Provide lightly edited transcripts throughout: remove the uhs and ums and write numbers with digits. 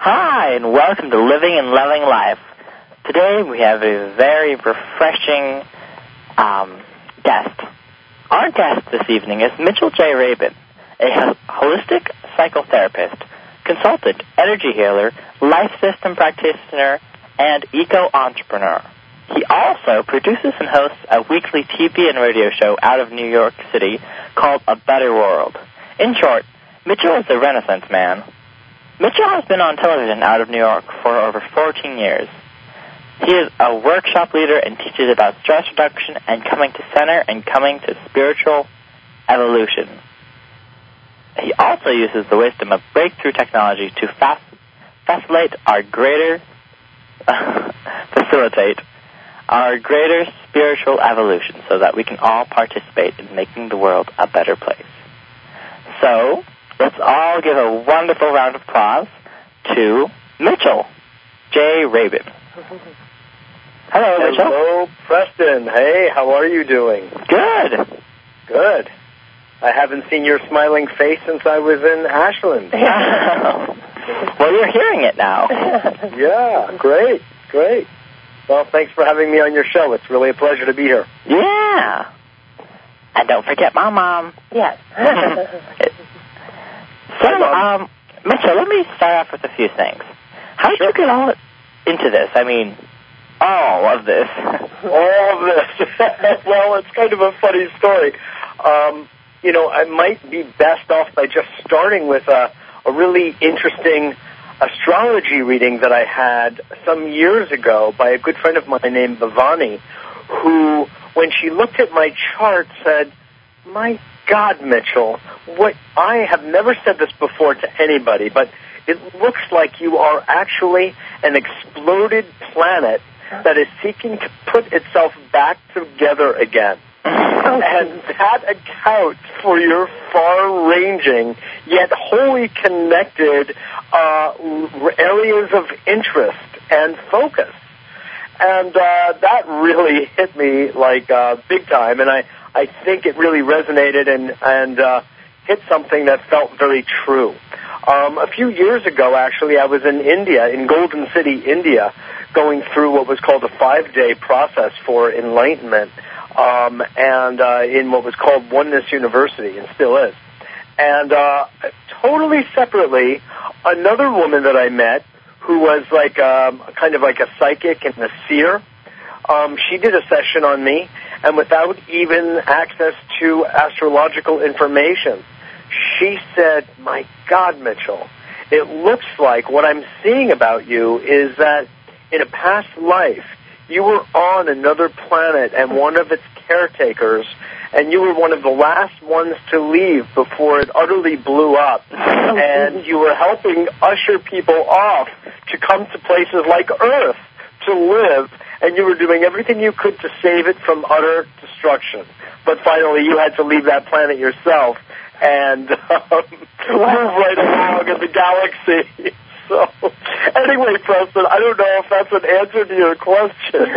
Hi, and welcome to Living and Loving Life. Today we have a very refreshing guest. Our guest this evening is Mitchell J. Rabin, a holistic psychotherapist, consultant, energy healer, life system practitioner, and eco-entrepreneur. He also produces and hosts a weekly TV and radio show out of New York City called A Better World. In short, Mitchell is a Renaissance man. Mitchell has been on television out of New York for over 14 years. He is a workshop leader and teaches about stress reduction and coming to center and coming to spiritual evolution. He also uses the wisdom of breakthrough technology to facilitate our greater spiritual evolution so that we can all participate in making the world a better place. So, let's all give a wonderful round of applause to Mitchell J. Rabin. Hello, Mitchell. Hello, Preston. Hey, how are you doing? Good. Good. I haven't seen your smiling face since I was in Ashland. Well, you're hearing it now. Yeah, great. Well, thanks for having me on your show. It's really a pleasure to be here. Yeah. And don't forget my mom. Yes. So, Mitchell, let me start off with a few things. How did you get all into this? I mean, all of this. All of this. Well, it's kind of a funny story. I might be best off by just starting with a really interesting astrology reading that I had some years ago by a good friend of mine named Bhavani, who, when she looked at my chart, said, "My God, Mitchell, I have never said this before to anybody, but it looks like you are actually an exploded planet that is seeking to put itself back together again." And that accounts for your far-ranging, yet wholly connected areas of interest and focus. And that really hit me like big time, and I think it really resonated and hit something that felt very true. A few years ago, actually, I was in India, in Golden City, India, going through what was called a 5-day process for enlightenment, and in what was called Oneness University, and still is. And totally separately, another woman that I met, who was like kind of like a psychic and a seer, she did a session on me, and without even access to astrological information, she said, "My God, Mitchell, it looks like what I'm seeing about you is that in a past life, you were on another planet and one of its caretakers, and you were one of the last ones to leave before it utterly blew up, and you were helping usher people off to come to places like Earth to live, and you were doing everything you could to save it from utter destruction. But finally, you had to leave that planet yourself and move right along in the galaxy." So, anyway, Preston, I don't know if that's an answer to your question,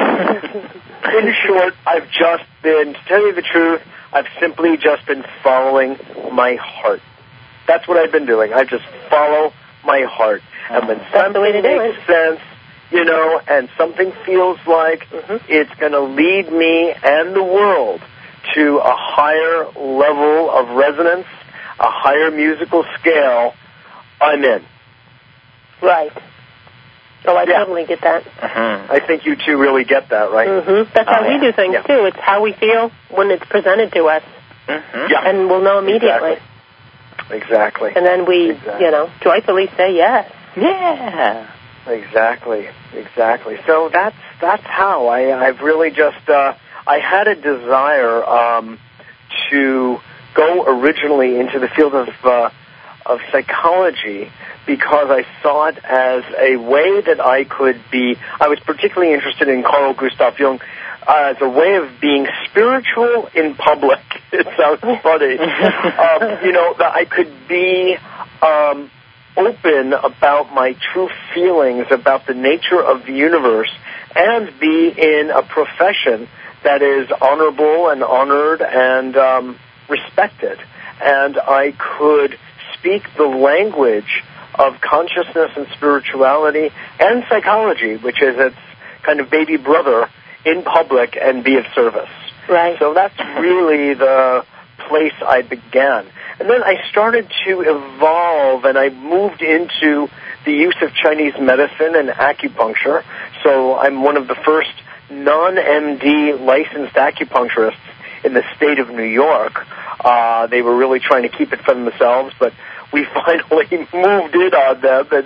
but in short, to tell you the truth, I've simply just been following my heart. That's what I've been doing. I just follow my heart. And when something makes sense, and something feels like it's going to lead me and the world to a higher level of resonance, a higher musical scale, I'm in. Right. Oh, I totally get that. I think you two really get that, right? That's how we do things, too. It's how we feel when it's presented to us. Yeah. And we'll know immediately. Exactly. And then we, joyfully say yes. Yeah. Exactly. So that's how I've really just, I had a desire to go originally into the field of psychology because I saw it as a way that I was particularly interested in Carl Gustav Jung, as a way of being spiritual in public. It sounds funny. That I could be open about my true feelings about the nature of the universe and be in a profession that is honorable and honored and respected. And I could speak the language of consciousness and spirituality and psychology, which is its kind of baby brother, in public and be of service. Right. So that's really the place I began. And then I started to evolve, and I moved into the use of Chinese medicine and acupuncture. So I'm one of the first non-MD licensed acupuncturists in the state of New York. They were really trying to keep it for themselves, but we finally moved in on them and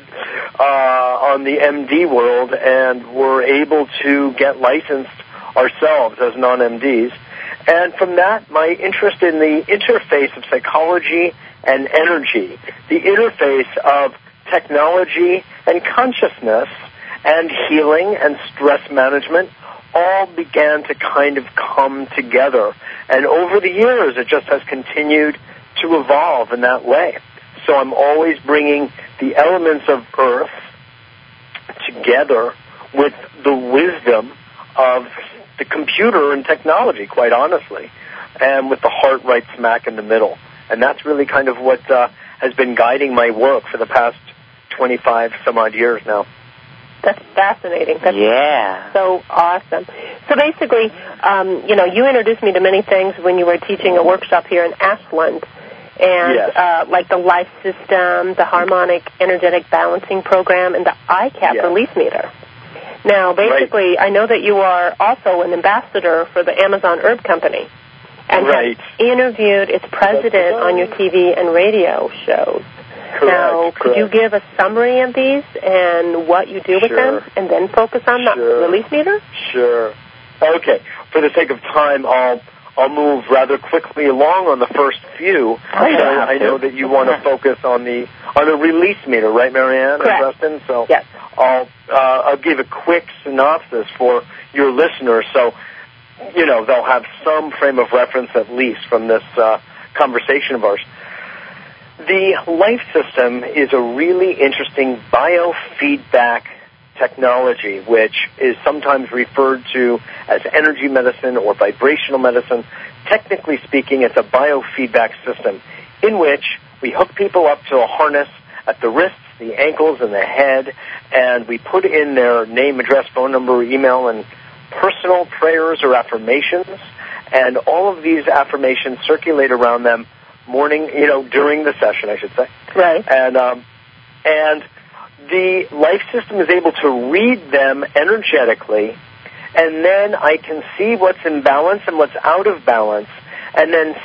on the MD world, and were able to get licensed ourselves as non-MDs. And from that, my interest in the interface of psychology and energy, the interface of technology and consciousness and healing and stress management, all began to kind of come together. And over the years, it just has continued to evolve in that way. So I'm always bringing the elements of Earth together with the wisdom of the computer and technology, quite honestly, and with the heart right smack in the middle. And that's really kind of what has been guiding my work for the past 25 some odd years now. That's fascinating. That's so awesome. So basically, you introduced me to many things when you were teaching a workshop here in Ashland, and like the life system, the harmonic energetic balancing program, and the ICAP release meter. Now, basically, I know that you are also an ambassador for the Amazon Herb Company, and have interviewed its president on your TV and radio shows. Now, could you give a summary of these and what you do with them, and then focus on the release meter? Sure. Okay. For the sake of time, I'll move rather quickly along on the first few. I know that you want to focus on the release meter, right, Marianne and Preston? So I'll give a quick synopsis for your listeners, so they'll have some frame of reference at least from this conversation of ours. The life system is a really interesting biofeedback technology, which is sometimes referred to as energy medicine or vibrational medicine. Technically speaking, it's a biofeedback system in which we hook people up to a harness at the wrists, the ankles, and the head, and we put in their name, address, phone number, email, and personal prayers or affirmations, and all of these affirmations circulate around them during the session, I should say. Right. And the life system is able to read them energetically, and then I can see what's in balance and what's out of balance, and then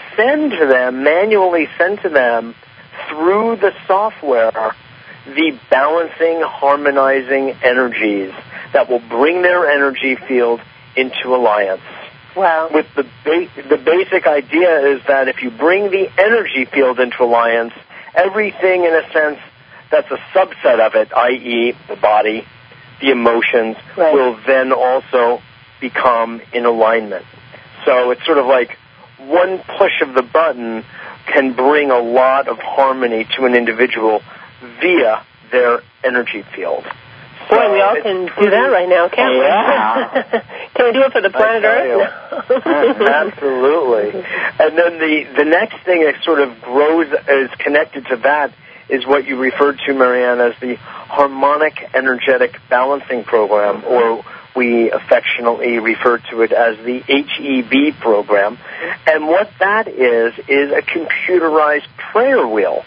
manually send to them through the software the balancing, harmonizing energies that will bring their energy field into alliance. Wow. With the basic idea is that if you bring the energy field into alliance, everything in a sense that's a subset of it, i.e. the body, the emotions, will then also become in alignment. So it's sort of like one push of the button can bring a lot of harmony to an individual via their energy field. Boy, we all can do that right now, can't we? Yeah. Can we do it for the planet Earth? Absolutely. And then the next thing that sort of grows, is connected to that, is what you referred to, Marianne, as the Harmonic Energetic Balancing Program, or we affectionately refer to it as the HEB program. And what that is a computerized prayer wheel.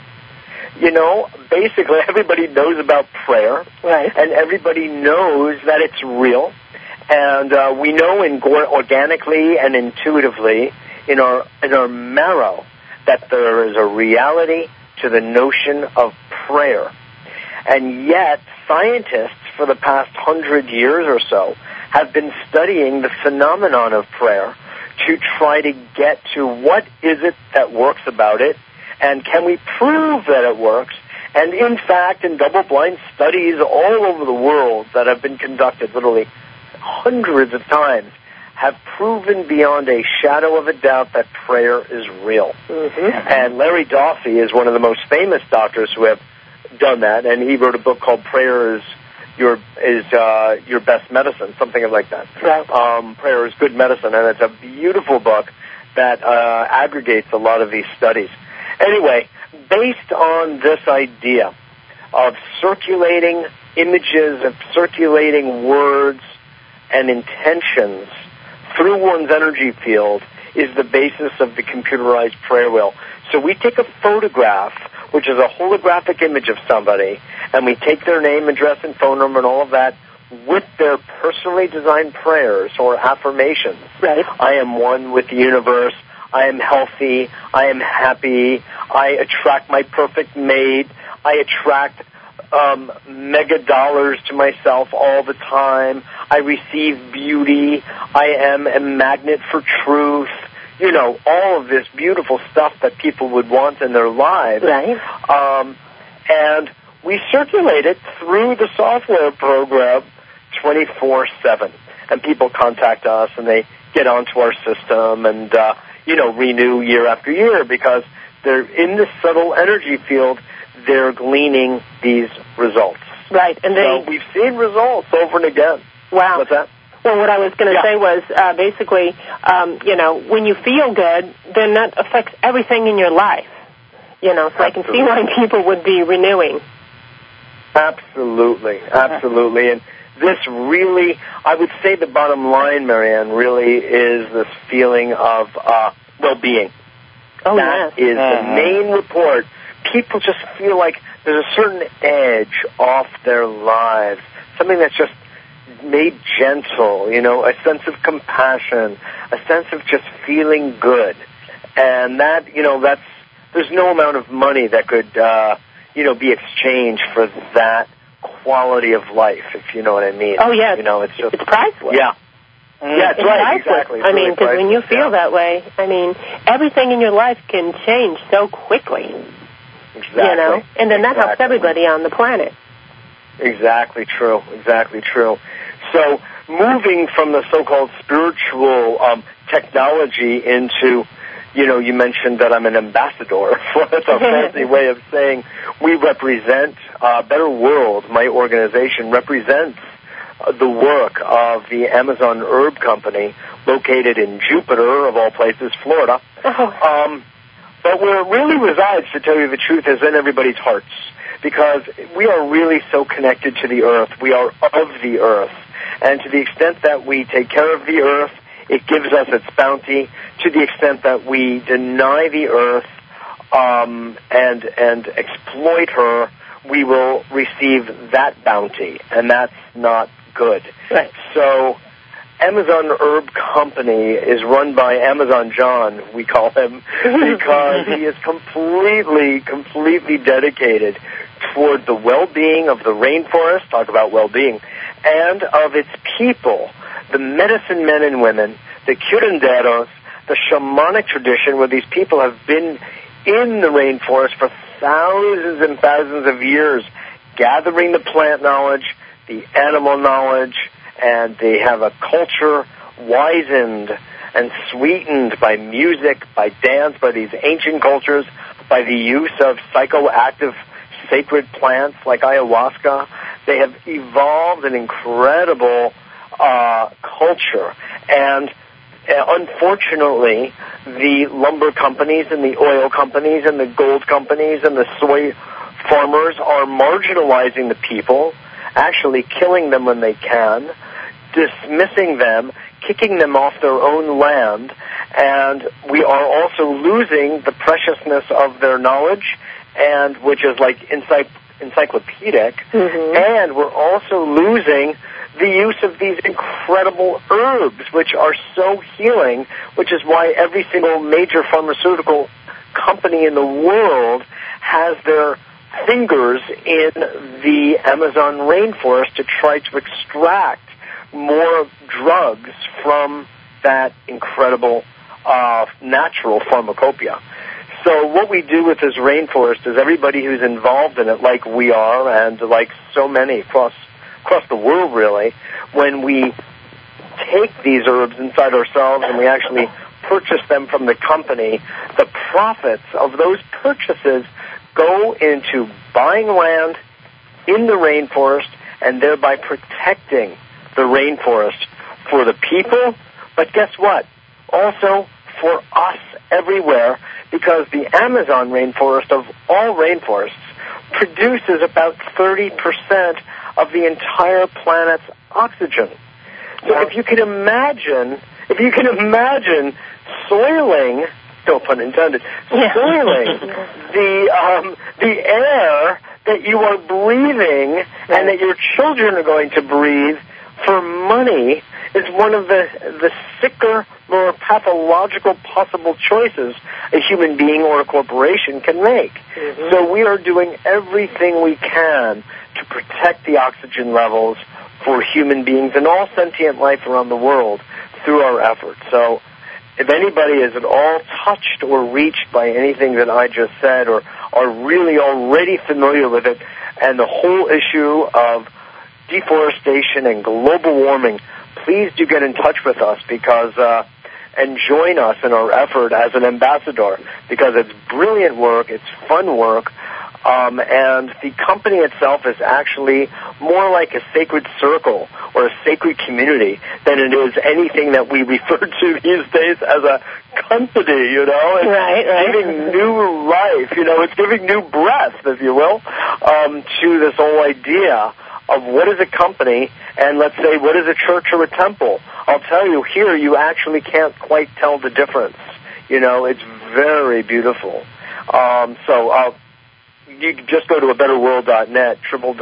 Basically everybody knows about prayer, and everybody knows that it's real, and we know organically and intuitively in our marrow that there is a reality to the notion of prayer. And yet, scientists for the past 100 years or so have been studying the phenomenon of prayer to try to get to what is it that works about it, and can we prove that it works? And in fact, in double-blind studies all over the world that have been conducted literally hundreds of times, have proven beyond a shadow of a doubt that prayer is real. Mm-hmm. And Larry Dossey is one of the most famous doctors who have done that, and he wrote a book called Prayer is Your Best Medicine, something like that. Right. Prayer is Good Medicine, and it's a beautiful book that aggregates a lot of these studies. Anyway, based on this idea of circulating images, of circulating words and intentions through one's energy field is the basis of the computerized prayer wheel. So we take a photograph, which is a holographic image of somebody, and we take their name, address, and phone number and all of that with their personally designed prayers or affirmations. Right. I am one with the universe. I am healthy. I am happy. I attract my perfect mate. I attract mega dollars to myself all the time. I receive beauty. I am a magnet for truth. You know, all of this beautiful stuff that people would want in their lives. Right. And we circulate it through the software program 24/7. And people contact us and they get onto our system and, renew year after year because they're in the subtle energy field. They're gleaning these results. Right. And so we've seen results over and again. Wow. What's that? Well, what I was going to say was basically, when you feel good, then that affects everything in your life. So Absolutely. I can see why people would be renewing. Absolutely. And this really, I would say the bottom line, Marianne, really is this feeling of well-being. Oh, that is the main report. People just feel like there's a certain edge off their lives, something that's just made gentle, a sense of compassion, a sense of just feeling good. And that, there's no amount of money that could, be exchanged for that quality of life, if you know what I mean. Oh, yeah. It's priceless. Yeah. Yeah, that's right, exactly. I mean, because when you feel that way, everything in your life can change so quickly. Exactly. And then that helps everybody on the planet. Exactly true. So moving from the so-called spiritual technology into, you mentioned that I'm an ambassador. That's a fancy way of saying we represent a better world. My organization represents the work of the Amazon Herb Company located in Jupiter, of all places, Florida. But where it really resides, to tell you the truth, is in everybody's hearts. Because we are really so connected to the earth. We are of the earth. And to the extent that we take care of the earth, it gives us its bounty. To the extent that we deny the earth and exploit her, we will receive that bounty. And that's not good. Right. So Amazon Herb Company is run by Amazon John, we call him, because he is completely dedicated toward the well-being of the rainforest, talk about well-being, and of its people, the medicine men and women, the curanderos, the shamanic tradition where these people have been in the rainforest for thousands and thousands of years, gathering the plant knowledge, the animal knowledge, and they have a culture wizened and sweetened by music, by dance, by these ancient cultures, by the use of psychoactive sacred plants like ayahuasca. They have evolved an incredible culture. And unfortunately, the lumber companies and the oil companies and the gold companies and the soy farmers are marginalizing the people, actually killing them when they can, dismissing them, kicking them off their own land, and we are also losing the preciousness of their knowledge, and which is like encyclopedic, and we're also losing the use of these incredible herbs, which are so healing, which is why every single major pharmaceutical company in the world has their fingers in the Amazon rainforest to try to extract more drugs from that incredible natural pharmacopoeia. So what we do with this rainforest is everybody who's involved in it, like we are, and like so many across the world, really, when we take these herbs inside ourselves and we actually purchase them from the company, the profits of those purchases go into buying land in the rainforest and thereby protecting the rainforest for the people, but guess what? Also for us everywhere, because the Amazon rainforest, of all rainforests, produces about 30% of the entire planet's oxygen. So if you can imagine soiling, no pun intended, soiling the air that you are breathing and that your children are going to breathe for money is one of the sicker, more pathological possible choices a human being or a corporation can make. Mm-hmm. So we are doing everything we can to protect the oxygen levels for human beings and all sentient life around the world through our efforts. So if anybody is at all touched or reached by anything that I just said or are really already familiar with it and the whole issue of deforestation and global warming, please do get in touch with us and join us in our effort as an ambassador, because it's brilliant work, it's fun work, and the company itself is actually more like a sacred circle or a sacred community than it is anything that we refer to these days as a company, you know. It's giving new life, you know, it's giving new breath, if you will, to this whole idea of what is a company and, let's say, what is a church or a temple. I'll tell you, here you actually can't quite tell the difference. You know, it's very beautiful. So you can just go to abetterworld.net,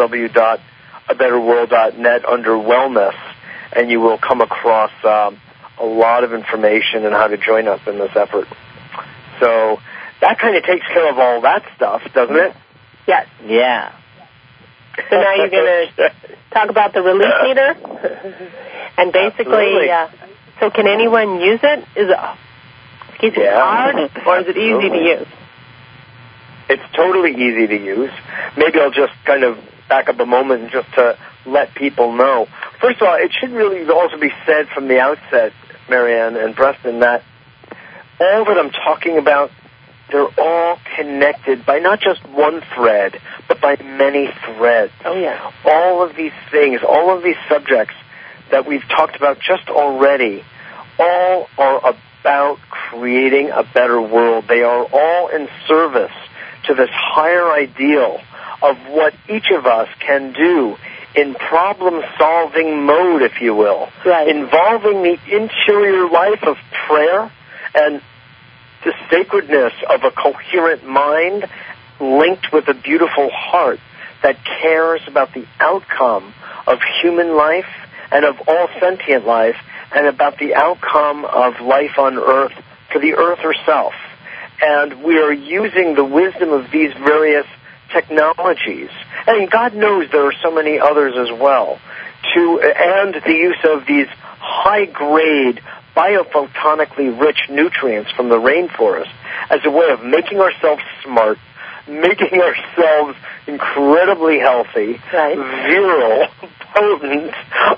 www.abetterworld.net under wellness, and you will come across a lot of information on how to join us in this effort. So that kind of takes care of all that stuff, doesn't it? Yes. Yeah. So now you're going to talk about the release meter? And basically, so can anyone use it? Is it hard or is it easy to use? It's totally easy to use. Maybe I'll just kind of back up a moment just to let people know. First of all, it should really also be said from the outset, Marianne and Preston, that all that I'm talking about, they're all connected by not just one thread, but by many threads. Oh, yeah. All of these things, all of these subjects that we've talked about just already, all are about creating a better world. They are all in service to this higher ideal of what each of us can do in problem-solving mode, if you will, involving the interior life of prayer and the sacredness of a coherent mind linked with a beautiful heart that cares about the outcome of human life and of all sentient life and about the outcome of life on Earth for the Earth herself. And we are using the wisdom of these various technologies, and God knows there are so many others as well, and the use of these high-grade, biophotonically rich nutrients from the rainforest as a way of making ourselves smart, making ourselves incredibly healthy, virile, potent,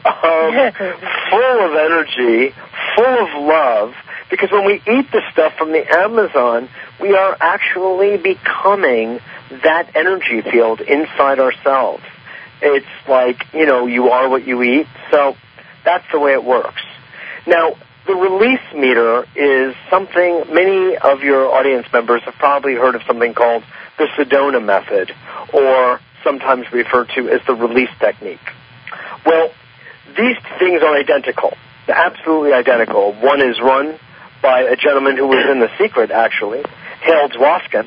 full of energy, full of love, because when we eat the stuff from the Amazon, we are actually becoming that energy field inside ourselves. It's like, you know, you are what you eat, so that's the way it works. Now, the release meter is something many of your audience members have probably heard of, something called the Sedona method, or sometimes referred to as the release technique. Well, these things are identical. They're absolutely identical. One is run by a gentleman who was in The Secret, actually, Hale Dwoskin,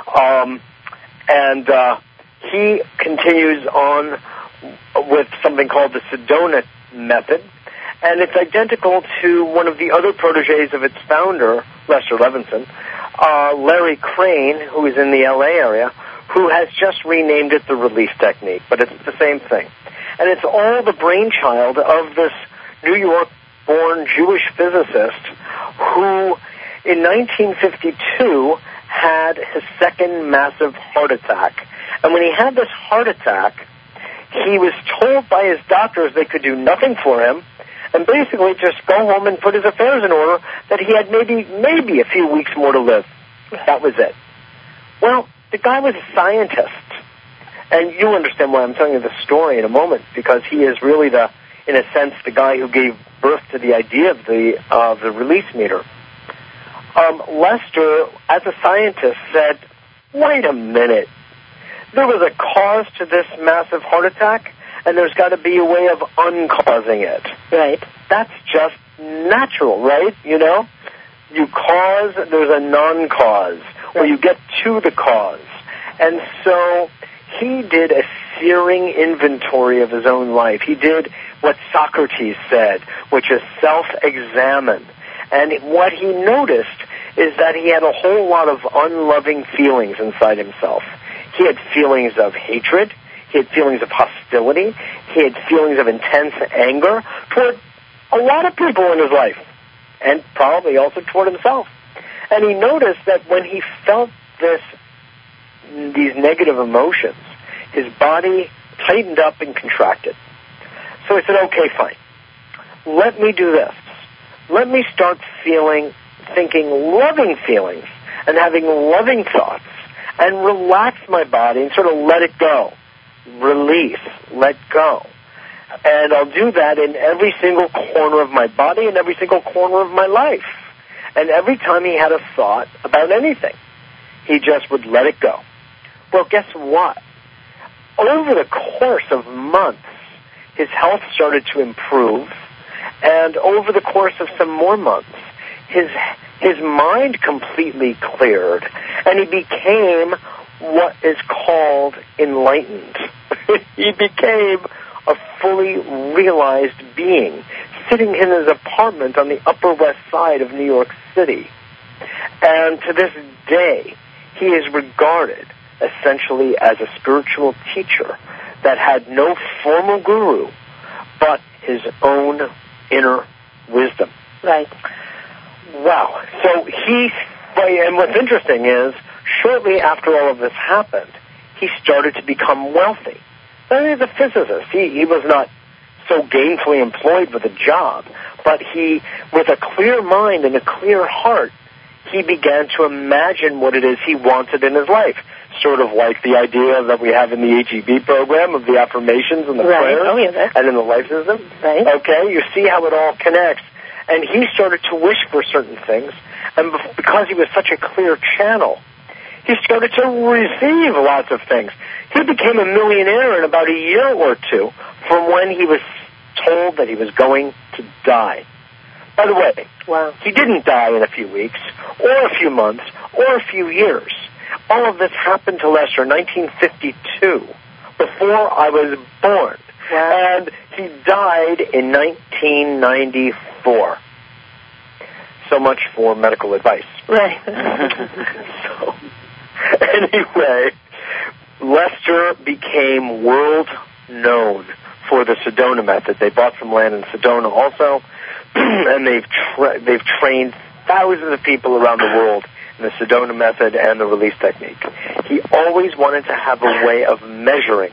and he continues on with something called the Sedona method, and it's identical to one of the other protégés of its founder, Lester Levinson, Larry Crane, who is in the L.A. area, who has just renamed it the release technique, but it's the same thing. And it's all the brainchild of this New York-born Jewish physicist who, in 1952, had his second massive heart attack. And when he had this heart attack, he was told by his doctors they could do nothing for him, and basically just go home and put his affairs in order, that he had maybe a few weeks more to live. That was it. Well, the guy was a scientist, and you'll understand why I'm telling you this story in a moment, because he is really in a sense, the guy who gave birth to the idea of the release meter. Lester, as a scientist, said, wait a minute. there was a cause to this massive heart attack, and there's got to be a way of uncausing it. Right. That's just natural, right? You know? You cause, there's a non-cause, or you get to the cause. And so he did a searing inventory of his own life. He did what Socrates said, which is self-examine. And what he noticed is that he had a whole lot of unloving feelings inside himself. He had feelings of hatred. He had feelings of hostility. He had feelings of intense anger toward a lot of people in his life, and probably also toward himself. And he noticed that when he felt these negative emotions, his body tightened up and contracted. So he said, okay, fine. Let me do this. Let me start thinking loving feelings and having loving thoughts and relax my body and sort of let it go. Release, let go. And I'll do that in every single corner of my body and every single corner of my life. And every time he had a thought about anything, he just would let it go. Well, guess what? Over the course of months, his health started to improve, and over the course of some more months, his mind completely cleared, and he became what is called enlightened. He became a fully realized being, sitting in his apartment on the Upper West Side of New York City. And to this day, he is regarded essentially as a spiritual teacher that had no formal guru, but his own inner wisdom. Right. Wow. So and what's interesting is, shortly after all of this happened, he started to become wealthy. Now, he's a physicist. He was not so gainfully employed with a job, but with a clear mind and a clear heart, he began to imagine what it is he wanted in his life. Sort of like the idea that we have in the HEB program of the affirmations and the prayers and in the life system. Right. Okay, you see how it all connects. And he started to wish for certain things, and because he was such a clear channel, he started to receive lots of things. He became a millionaire in about a year or two from when he was told that he was going to die. By the way, he didn't die in a few weeks, or a few months, or a few years. All of this happened to Lester in 1952, before I was born. Wow. And he died in 1994. So much for medical advice. Right. So, anyway, Lester became world known for the Sedona method. They bought some land in Sedona also, and they've trained thousands of people around the world in the Sedona method and the release technique. He always wanted to have a way of measuring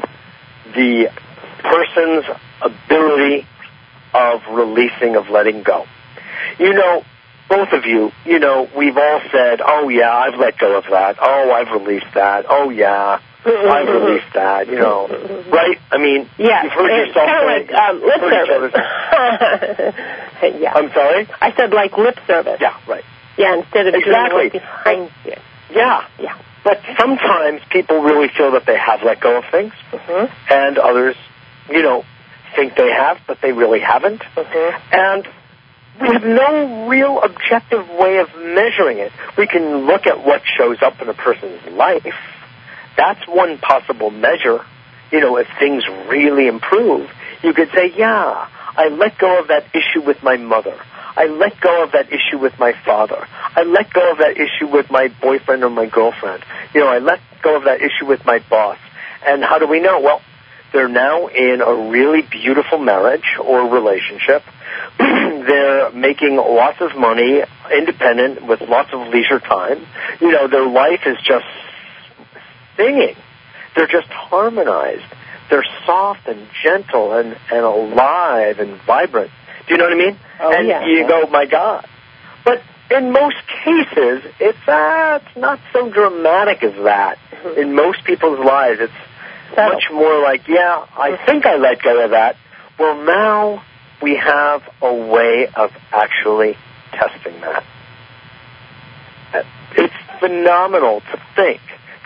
the person's ability of releasing, of letting go. You know, both of you, we've all said, oh, yeah, I've let go of that. Oh, I've released that. Oh, yeah, I've released that, Right? I mean, you've heard yourself say, kind of like lip service. Yeah. I'm sorry? I said like lip service. Yeah, right. Yeah, instead of doing what's behind you. Yeah. But sometimes people really feel that they have let go of things, and others, think they have, but they really haven't. And we have no real objective way of measuring it. We can look at what shows up in a person's life. That's one possible measure. If things really improve, you could say, yeah, I let go of that issue with my mother. I let go of that issue with my father. I let go of that issue with my boyfriend or my girlfriend. I let go of that issue with my boss. And how do we know? Well, they're now in a really beautiful marriage or relationship. They're making lots of money, independent, with lots of leisure time. Their life is just singing. They're just harmonized. They're soft and gentle and alive and vibrant. Do you know what I mean? Oh, and you go, my God. But in most cases, it's not so dramatic as that. In most people's lives, it's much more like, yeah, I think I let go of that. Well, now we have a way of actually testing that. It's phenomenal to think that we could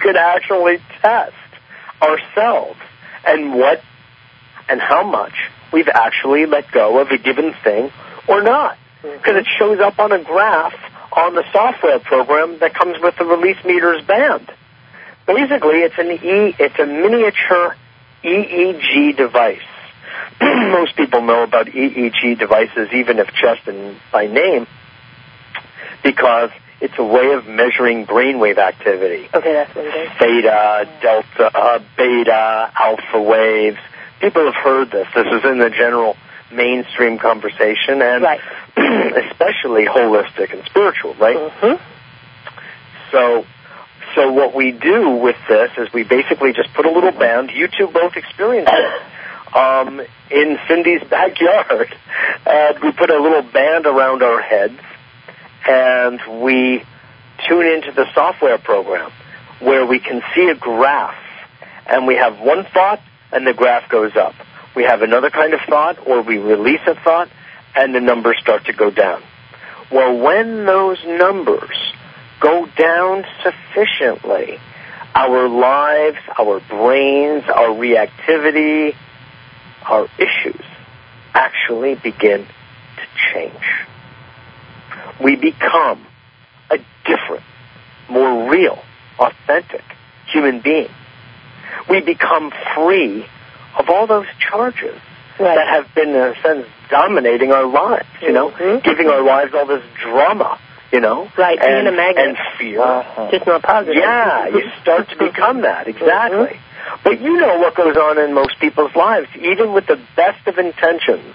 can actually test ourselves and what and how much we've actually let go of a given thing or not. Because it shows up on a graph on the software program that comes with the release meters band. Basically, it's a miniature EEG device. Most people know about EEG devices, even if just by name, because it's a way of measuring brainwave activity. Okay, that's what it is. Theta, delta, beta, alpha waves. People have heard this. This is in the general mainstream conversation, and especially holistic and spiritual, right? Mm-hmm. So what we do with this is we basically just put a little band. You two both experienced it in Cindy's backyard. And we put a little band around our heads, and we tune into the software program where we can see a graph, and we have one thought, and the graph goes up. We have another kind of thought, or we release a thought, and the numbers start to go down. Well, when those numbers go down sufficiently, our lives, our brains, our reactivity, our issues actually begin to change. We become a different, more real, authentic human being. We become free of all those charges that have been, in a sense, dominating our lives, giving our lives all this drama, Right, being a magnet. And fear. Just not positive. Yeah, you start to become that, exactly. But you know what goes on in most people's lives, even with the best of intentions.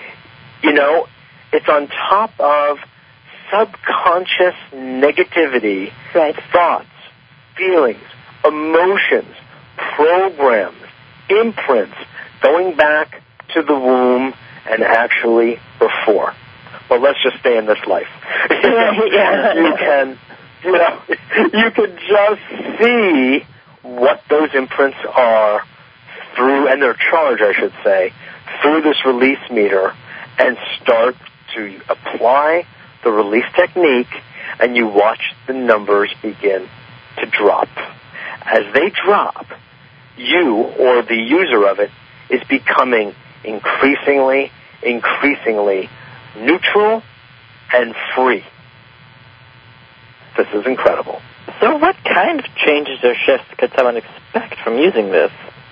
It's on top of subconscious negativity, thoughts, feelings, emotions, programs, imprints, going back to the womb and actually before. Well, let's just stay in this life. You can just see what those imprints are through, and their charge, I should say, through this release meter, and start to apply the release technique, and you watch the numbers begin to drop. As they drop, you, or the user of it, is becoming increasingly neutral and free. This is incredible. So what kind of changes or shifts could someone expect from using this?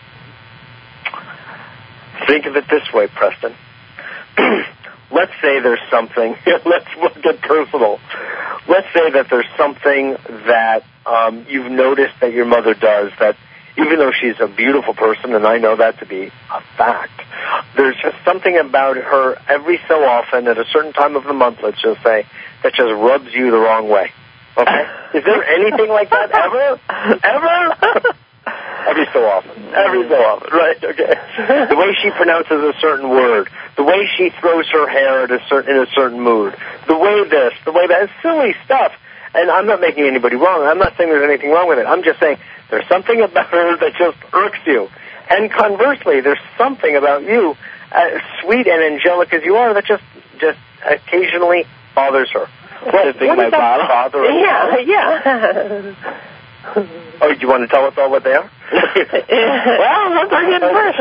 Think of it this way, Preston. Let's say there's something, let's get personal. Let's say that there's something that you've noticed that your mother does that, even though she's a beautiful person, and I know that to be a fact, there's just something about her every so often at a certain time of the month, let's just say, that just rubs you the wrong way. Okay? Is there anything like that ever? Ever? Every so often, right? Okay. The way she pronounces a certain word, the way she throws her hair in a certain mood, the way this, the way that, it's silly stuff. And I'm not making anybody wrong. I'm not saying there's anything wrong with it. I'm just saying there's something about her that just irks you. And conversely, there's something about you, sweet and angelic as you are, that just occasionally bothers her. Well, what does that bother her? Yeah. Oh, do you want to tell us all what they are? Well, let's bring it first.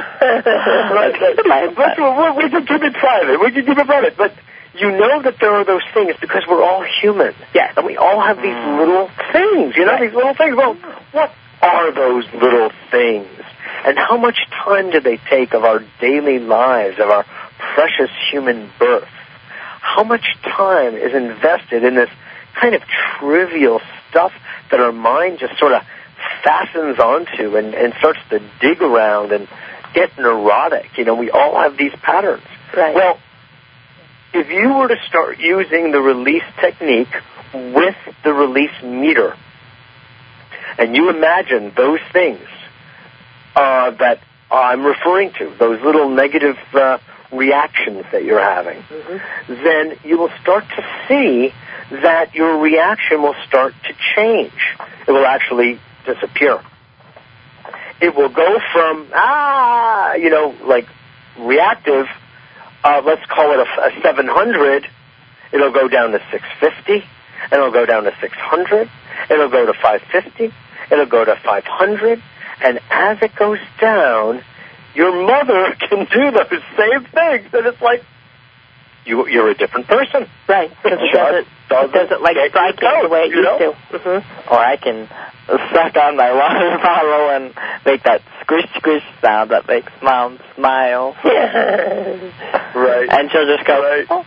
We can keep it private. But you know that there are those things because we're all human. Yes. And we all have these little things, these little things. Well, what are those little things? And how much time do they take of our daily lives, of our precious human birth? How much time is invested in this kind of trivial stuff that our mind just sort of fastens onto and starts to dig around and get neurotic? We all have these patterns. Right. Well, if you were to start using the release technique with the release meter, and you imagine those things that I'm referring to, those little negative reactions that you're having, then you will start to see that your reaction will start to change. It will actually disappear. It will go from, like reactive, let's call it a 700, it'll go down to 650, it'll go down to 600, it'll go to 550, it'll go to 500, and as it goes down, your mother can do those same things, and it's like you're a different person. Right, because it doesn't like strike you the way it used to. Or I can suck on my water bottle and make that squish squish sound that makes Mom smile. Right. And she'll just go, right. Oh.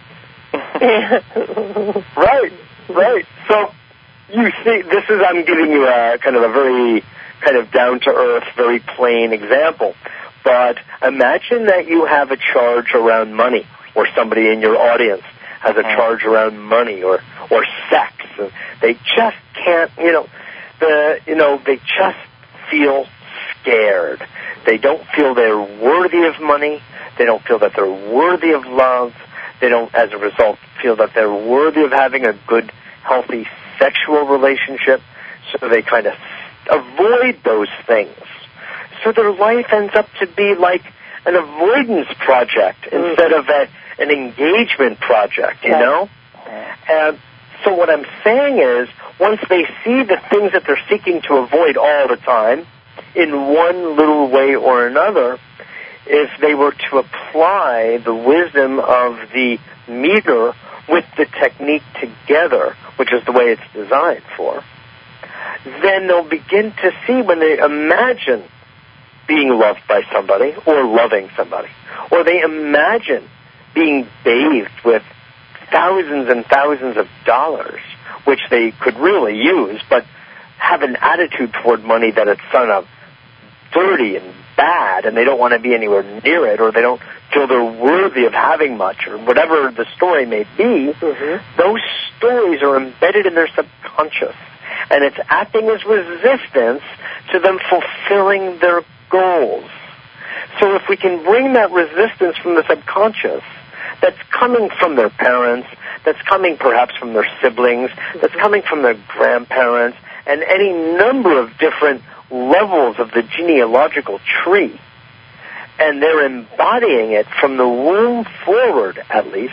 Right. So you see, I'm giving you a kind of a very kind of down-to-earth, very plain example. But imagine that you have a charge around money, or somebody in your audience has a charge around money or sex. And they just can't, they just feel scared. They don't feel they're worthy of money. They don't feel that they're worthy of love. They don't, as a result, feel that they're worthy of having a good, healthy sexual relationship. So they kind of avoid those things. So their life ends up to be like an avoidance project instead of an engagement project, you know? And so what I'm saying is, once they see the things that they're seeking to avoid all the time, in one little way or another, if they were to apply the wisdom of the meter with the technique together, which is the way it's designed for, then they'll begin to see when they imagine being loved by somebody or loving somebody, or they imagine being bathed with thousands and thousands of dollars, which they could really use, but have an attitude toward money that it's kind of dirty and bad, and they don't want to be anywhere near it, or they don't feel they're worthy of having much, or whatever the story may be. Those stories are embedded in their subconscious, and it's acting as resistance to them fulfilling their goals. So if we can bring that resistance from the subconscious, that's coming from their parents, that's coming perhaps from their siblings, that's coming from their grandparents, and any number of different levels of the genealogical tree, and they're embodying it from the womb forward, at least,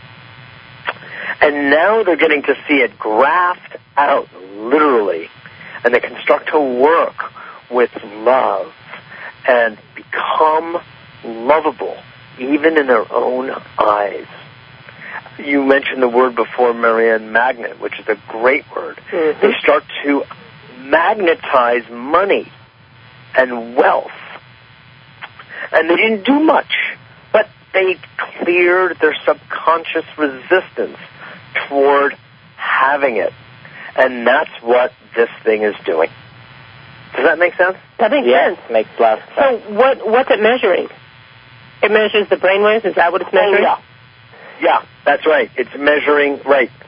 and now they're getting to see it graphed out, literally, and they can start to work with love and become lovable, even in their own eyes. You mentioned the word before, Marianne, magnet, which is a great word. They start to magnetize money and wealth. And they didn't do much, but they cleared their subconscious resistance toward having it. And that's what this thing is doing. Does that make sense? That makes sense. Makes lots of sense. So what's it measuring? It measures the brainwaves? Is that what it's measuring? Yeah, that's right. It's measuring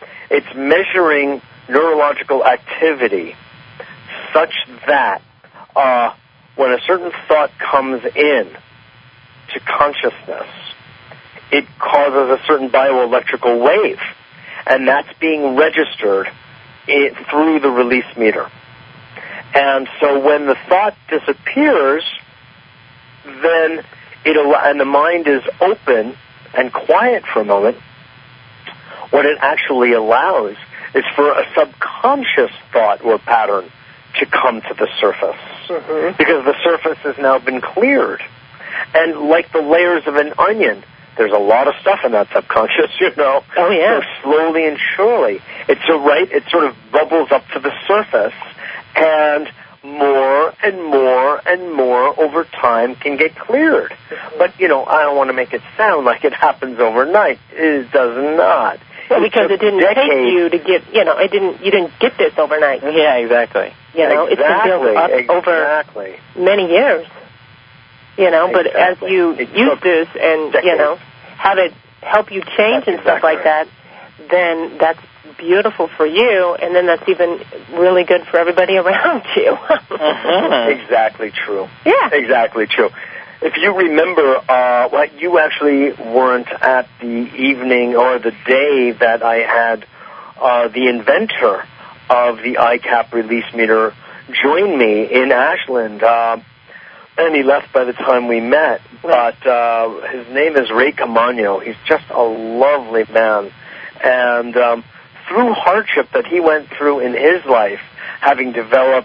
neurological activity such that when a certain thought comes in to consciousness, it causes a certain bioelectrical wave, and that's being registered through the release meter. And so when the thought disappears, then and the mind is open and quiet for a moment, what it actually allows is for a subconscious thought or pattern to come to the surface. Because the surface has now been cleared. And like the layers of an onion, there's a lot of stuff in that subconscious, Oh, yeah. So slowly and surely, it sort of bubbles up to the surface, and more and more and more over time can get cleared. But, I don't want to make it sound like it happens overnight. It does not. Well, because it didn't take you to get, you didn't get this overnight. Yeah, exactly. It's been built up over many years. But as you use this and, have it help you change and stuff like that, then that's beautiful for you, and then that's even really good for everybody around you. Exactly true. Yeah. Exactly true. If you remember, you actually weren't at the evening or the day that I had the inventor of the ICAP release meter join me in Ashland, and he left by the time we met. Right. But his name is Ray Camano. He's just a lovely man, and through hardship that he went through in his life, having developed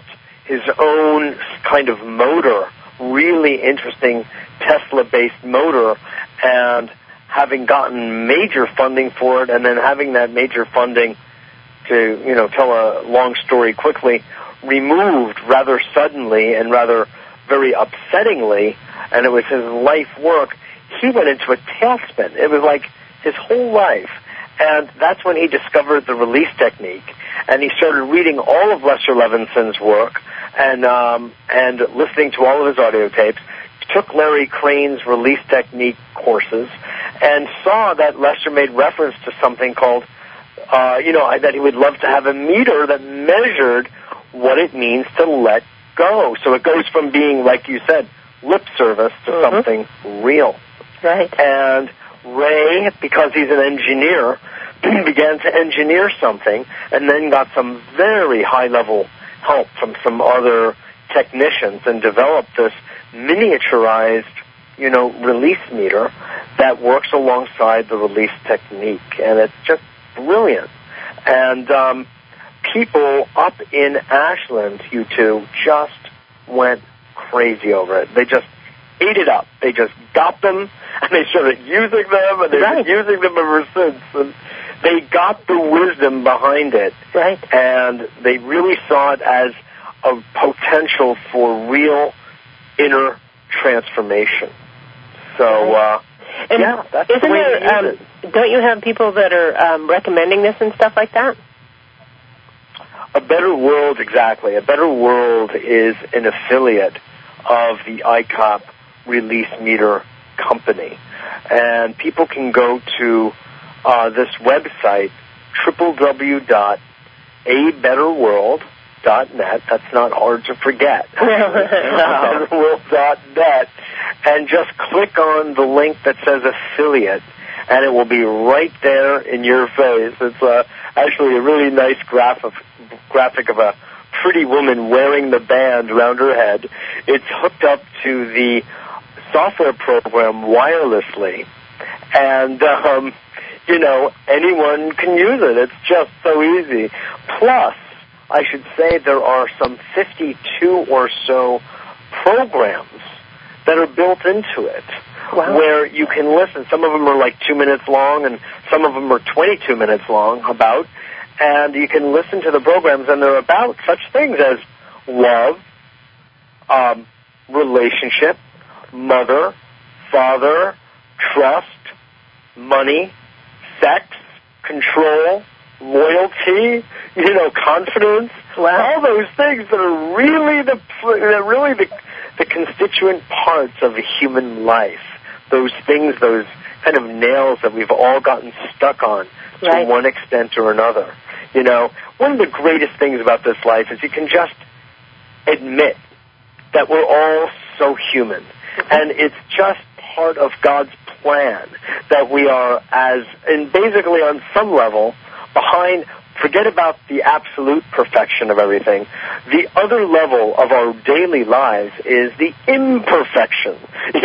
his own kind of motor, really interesting Tesla-based motor, and having gotten major funding for it, and then having that major funding, to tell a long story quickly, removed rather suddenly and rather very upsettingly, and it was his life work, he went into a tailspin. It was like his whole life. And that's when he discovered the release technique, and he started reading all of Lester Levenson's work and listening to all of his audio tapes, took Larry Crane's release technique courses, and saw that Lester made reference to something called, that he would love to have a meter that measured what it means to let go. So it goes from being, like you said, lip service to something real. Right. And Ray, because he's an engineer, began to engineer something, and then got some very high-level help from some other technicians, and developed this miniaturized, release meter that works alongside the release technique, and it's just brilliant. And people up in Ashland, you two, just went crazy over it. They just ate it up. They just got them, and they started using them, and they've been using them ever since. And they got the wisdom behind it, and they really saw it as a potential for real inner transformation. So, that's the way to use it. Don't you have people that are recommending this and stuff like that? A Better World, exactly. A Better World is an affiliate of the ICOP Release Meter Company. And people can go to this website, www.abetterworld.net. That's not hard to forget. Betterworld.net. And just click on the link that says affiliate, and it will be right there in your face. It's actually a really nice graphic of a pretty woman wearing the band around her head. It's hooked up to the software program wirelessly, and anyone can use it. It's just so easy. Plus, I should say there are some 52 or so programs that are built into it, where you can listen. Some of them are like 2 minutes long, and some of them are 22 minutes long, and you can listen to the programs, and they're about such things as love, relationship, mother, father, trust, money, sex, control, loyalty, confidence, all those things that are really the constituent parts of a human life. Those things, those kind of nails that we've all gotten stuck on to one extent or another. One of the greatest things about this life is you can just admit that we're all so human. And it's just part of God's plan that we are and basically on some level, forget about the absolute perfection of everything. The other level of our daily lives is the imperfection,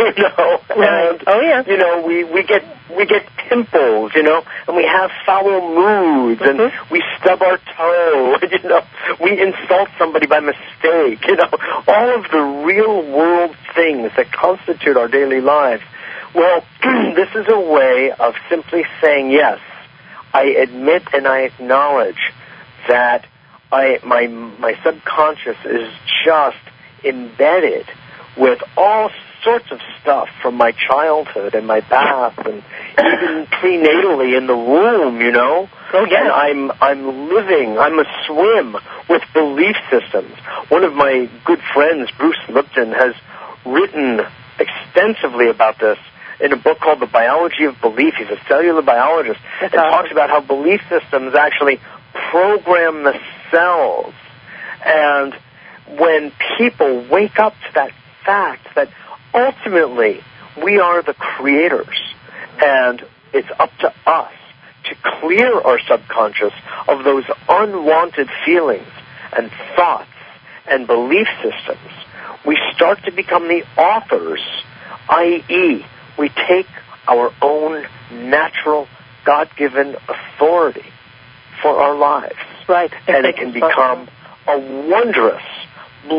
And, we get pimples, and we have foul moods, and we stub our toe, we insult somebody by mistake, all of the real world things that constitute our daily lives. Well, this is a way of simply saying, yes, I admit and I acknowledge that my subconscious is just embedded with all sorts of stuff from my childhood and my past, and even prenatally in the womb, And I'm a swim with belief systems. One of my good friends, Bruce Lipton, has written extensively about this in a book called The Biology of Belief. He's a cellular biologist, and talks about how belief systems actually program the cells. And when people wake up to that fact that ultimately we are the creators, and it's up to us to clear our subconscious of those unwanted feelings and thoughts and belief systems, we start to become the authors, i.e., we take our own natural, God-given authority for our lives. Right. And it can become a wondrous,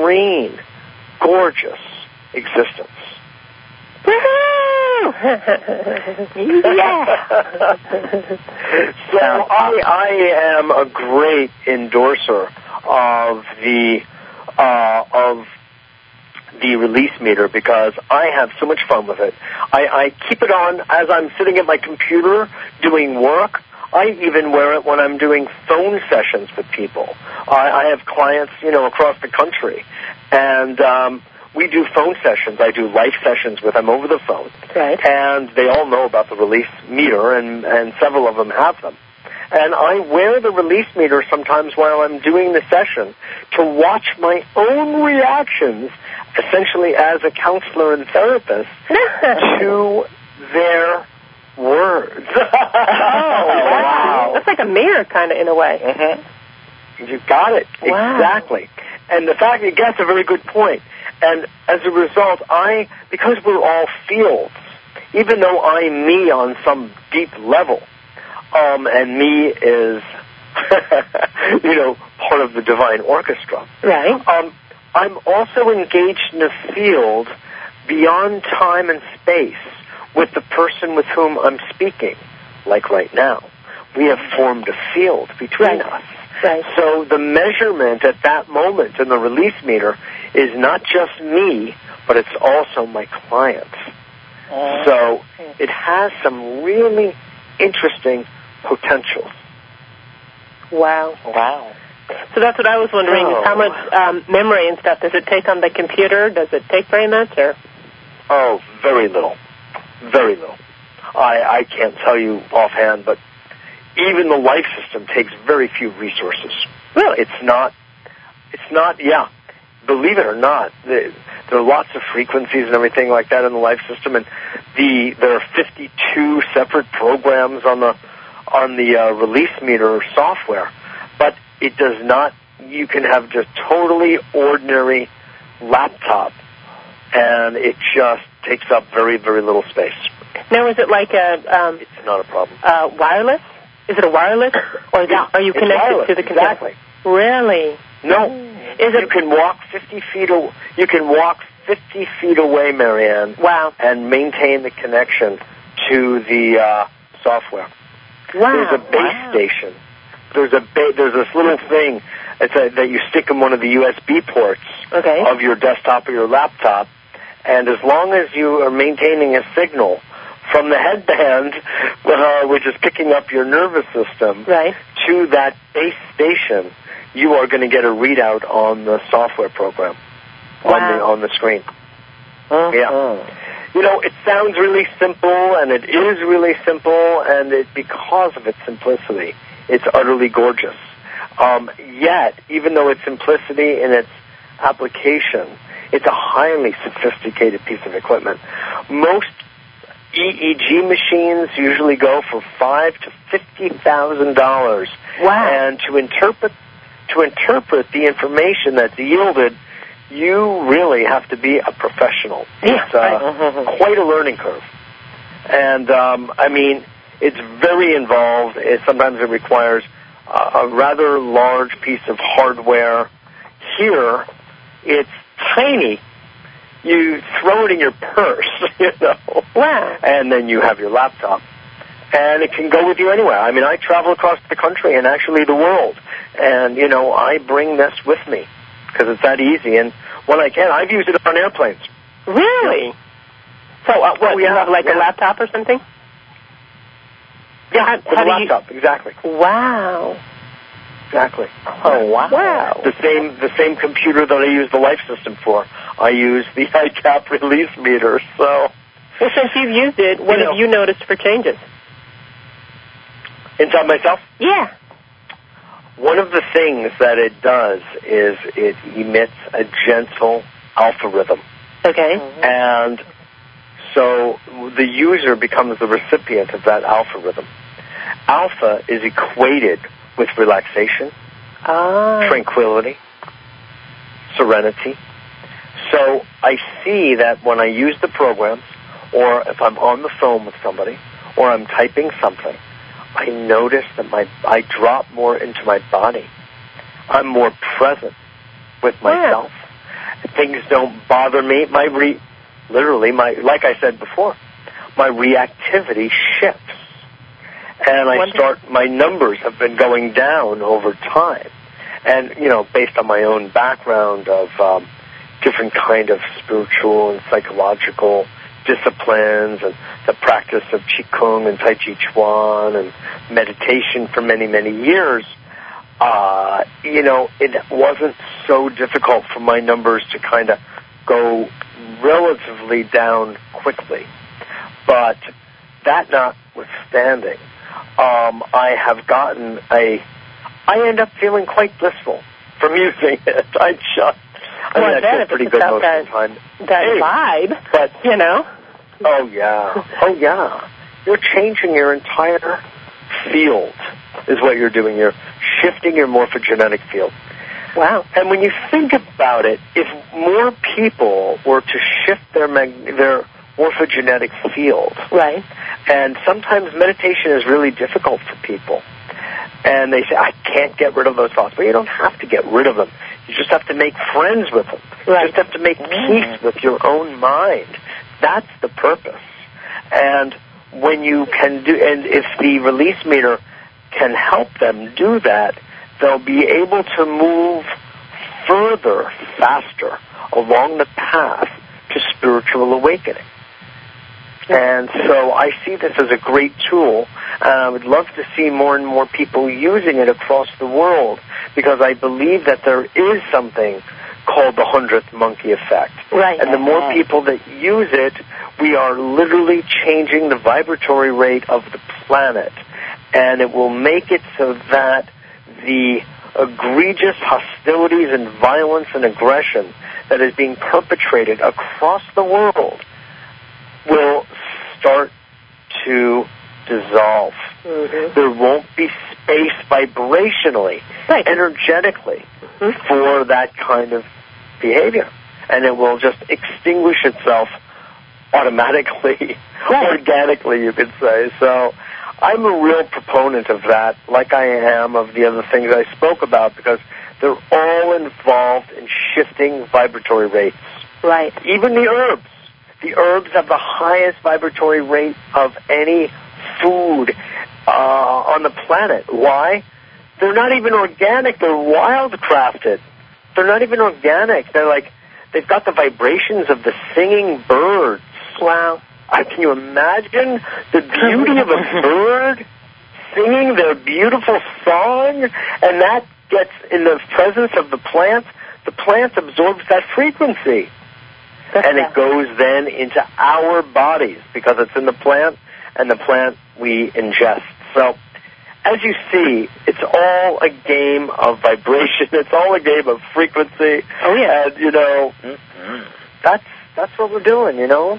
serene, gorgeous existence. Yeah. So I am a great endorser of the release meter because I have so much fun with it. I keep it on as I'm sitting at my computer doing work. I even wear it when I'm doing phone sessions with people. I have clients, across the country, and we do phone sessions. I do live sessions with them over the phone. Right. And they all know about the release meter, and several of them have them. And I wear the release meter sometimes while I'm doing the session to watch my own reactions, essentially as a counselor and therapist, to their words. Oh, wow. That's like a mirror, kind of, in a way. Mm-hmm. You got it. Wow. Exactly. And the fact that that's a very good point. And as a result, because we're all fields, even though I'm me on some deep level, and me is, part of the divine orchestra. Right. I'm also engaged in a field beyond time and space with the person with whom I'm speaking, like right now. We have formed a field between us. Right. So the measurement at that moment in the release meter is not just me, but it's also my client. So it has some really interesting potentials. Wow. Wow. So that's what I was wondering, is how much memory and stuff does it take on the computer? Does it take very much, or? Oh, very little. Very little. I can't tell you offhand, but even the life system takes very few resources. Really? It's not, yeah. Believe it or not, there are lots of frequencies and everything like that in the life system, and there are 52 separate programs on the release meter software, but it does not. You can have just totally ordinary laptop, and it just takes up very, very little space. Now, is it like it's not a problem. Wireless? Is it a wireless, or are you connected to the computer? Exactly. Really? No. You can walk 50 feet. You can walk 50 feet away, Marianne. Wow. And maintain the connection to the software. Wow. There's a base station. There's this little thing that you stick in one of the USB ports of your desktop or your laptop, and as long as you are maintaining a signal from the headband, which is picking up your nervous system, to that base station, you are going to get a readout on the software program on the screen. Yeah. It sounds really simple, and it is really simple, and because of its simplicity, it's utterly gorgeous. Yet, even though it's simplicity in its application, it's a highly sophisticated piece of equipment. Most EEG machines usually go for $5,000 to $50,000. Wow! And to interpret the information that's yielded, you really have to be a professional. It's quite a learning curve. And, it's very involved. Sometimes it requires a rather large piece of hardware. Here, it's tiny. You throw it in your purse, Wow. And then you have your laptop. And it can go with you anywhere. I travel across the country and actually the world. And, I bring this with me because it's that easy. And when I can, I've used it on airplanes. Really? So you have a laptop or something? Yeah, with a laptop, exactly. Wow. Exactly. Oh, wow. Wow. The same computer that I use the life system for, I use the ICAP release meter, so... Well, since you've used it, what have you noticed for changes? Inside myself? Yeah. One of the things that it does is it emits a gentle alpha rhythm. Okay. And so the user becomes the recipient of that alpha rhythm. Alpha is equated with relaxation, tranquility, serenity. So I see that when I use the programs, or if I'm on the phone with somebody, or I'm typing something, I notice that I drop more into my body. I'm more present with myself. things don't bother me. Like I said before, my reactivity shifts. And my numbers have been going down over time. And, based on my own background of different kind of spiritual and psychological disciplines and the practice of Qigong and Tai Chi Chuan and meditation for many, many years, it wasn't so difficult for my numbers to kind of go relatively down quickly. But that notwithstanding, I have gotten I end up feeling quite blissful from using it. I feel pretty good most of the time. That vibe, but, Oh, yeah. You're changing your entire field is what you're doing. You're shifting your morphogenetic field. Wow. And when you think about it, if more people were to shift their morphogenetic field, right, and sometimes meditation is really difficult for people, and they say, I can't get rid of those thoughts. Well, you don't have to get rid of them. You just have to make friends with them. Right. You just have to make peace with your own mind. That's the purpose. And when you can and if the release meter can help them do that, they'll be able to move further, faster, along the path to spiritual awakening. And so I see this as a great tool, and I would love to see more and more people using it across the world, because I believe that there is something called the 100th monkey effect. Right. And the more people that use it, we are literally changing the vibratory rate of the planet, and it will make it so that the egregious hostilities and violence and aggression that is being perpetrated across the world will start to dissolve. Mm-hmm. There won't be space vibrationally, energetically, for that kind of behavior. And it will just extinguish itself automatically, organically, you could say. So I'm a real proponent of that, like I am of the other things I spoke about, because they're all involved in shifting vibratory rates. Right. Even the herbs. The herbs have the highest vibratory rate of any food on the planet. Why? They're not even organic. They're wildcrafted. They're not even organic. They've got the vibrations of the singing birds. Wow. Can you imagine the beauty of a bird singing their beautiful song? And that gets in the presence of the plant. The plant absorbs that frequency. And it goes then into our bodies because it's in the plant, and the plant we ingest. So, as you see, it's all a game of vibration. It's all a game of frequency. Oh, yeah. And, that's what we're doing,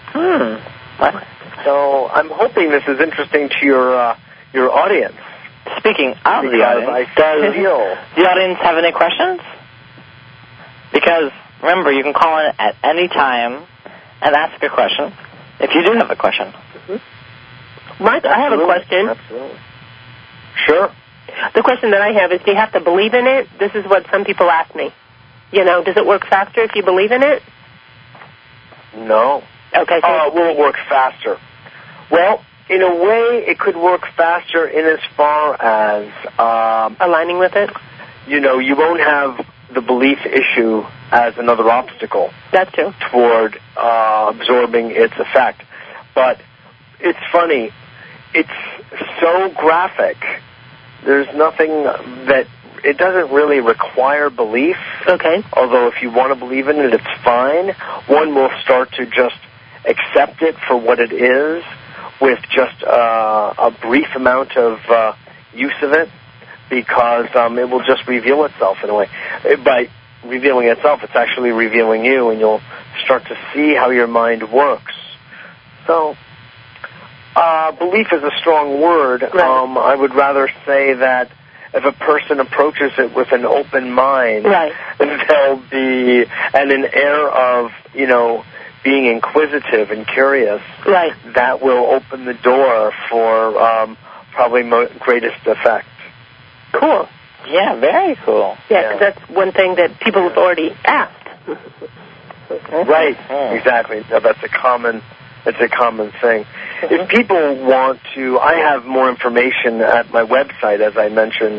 So I'm hoping this is interesting to your audience. Speaking of the audience, does the audience have any questions? Because remember, you can call in at any time and ask a question, if you do have a question. Mm-hmm. Mike, I have a question. Absolutely. Sure. The question that I have is, do you have to believe in it? This is what some people ask me. Does it work faster if you believe in it? No. Okay. Will it work faster? Well, in a way, it could work faster in as far as aligning with it? You won't have the belief issue as another obstacle. That's true. Toward absorbing its effect. But it's funny. It's so graphic. There's nothing that... It doesn't really require belief. Okay. Although if you want to believe in it, it's fine. One will start to just accept it for what it is with just a brief amount of use of it, because it will just reveal itself in a way. By revealing itself, it's actually revealing you, and you'll start to see how your mind works. So, belief is a strong word. Right. I would rather say that if a person approaches it with an open mind, there'll be an air of, being inquisitive and curious. Right. That will open the door for probably greatest effect. Cool. Yeah, very cool. Yeah, 'cause that's one thing that people have already asked. Right, exactly. No, that's a common thing. If people want to, I have more information at my website, as I mentioned,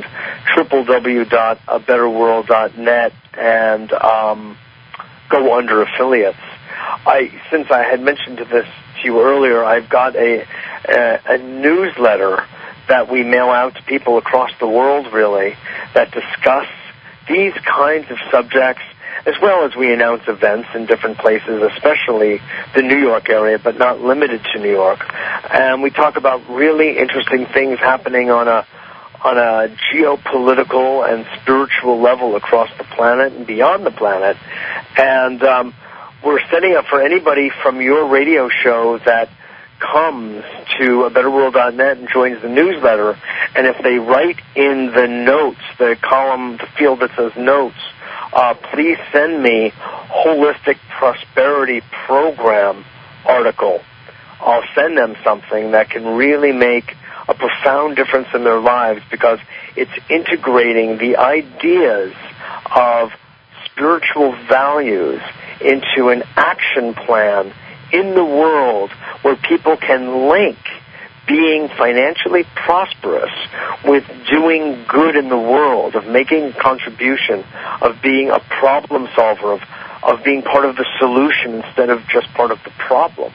www.abetterworld.net, and go under affiliates. Since I had mentioned this to you earlier, I've got a newsletter that we mail out to people across the world, really, that discuss these kinds of subjects, as well as we announce events in different places, especially the New York area, but not limited to New York. And we talk about really interesting things happening on a geopolitical and spiritual level across the planet and beyond the planet. And we're setting up for anybody from your radio show that comes to abetterworld.net and joins the newsletter, and if they write in the notes, the column, the field that says notes, please send me Holistic Prosperity Program article. I'll send them something that can really make a profound difference in their lives, because it's integrating the ideas of spiritual values into an action plan in the world where people can link being financially prosperous with doing good in the world, of making a contribution, of being a problem solver, of being part of the solution instead of just part of the problem.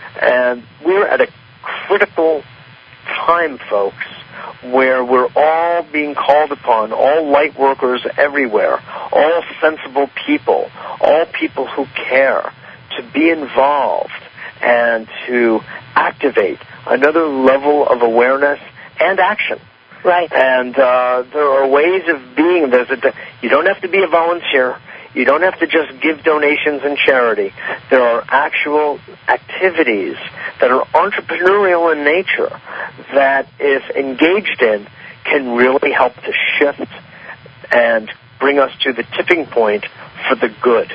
And we're at a critical time, folks, where we're all being called upon, all light workers everywhere, all sensible people, all people who care, to be involved and to activate another level of awareness and action. Right. And there are ways of being. You don't have to be a volunteer. You don't have to just give donations and charity. There are actual activities that are entrepreneurial in nature that, if engaged in, can really help to shift and bring us to the tipping point for the good.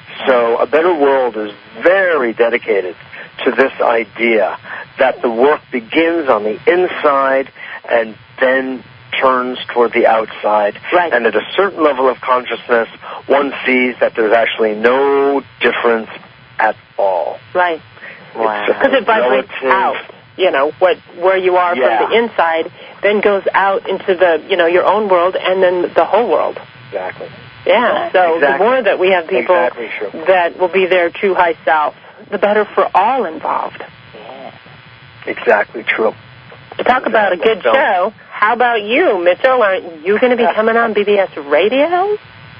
So A Better World is very dedicated to this idea that the work begins on the inside and then turns toward the outside. Right. And at a certain level of consciousness, one sees that there's actually no difference at all. Right. Wow. Because it vibrates out. You know, where you are from the inside then goes out into the, your own world and then the whole world. Exactly. Yeah, so the more that we have people that will be their true high self, the better for all involved. Yeah. Exactly true. To talk about a good show, how about you, Mitchell? Are you going to be coming on BBS Radio?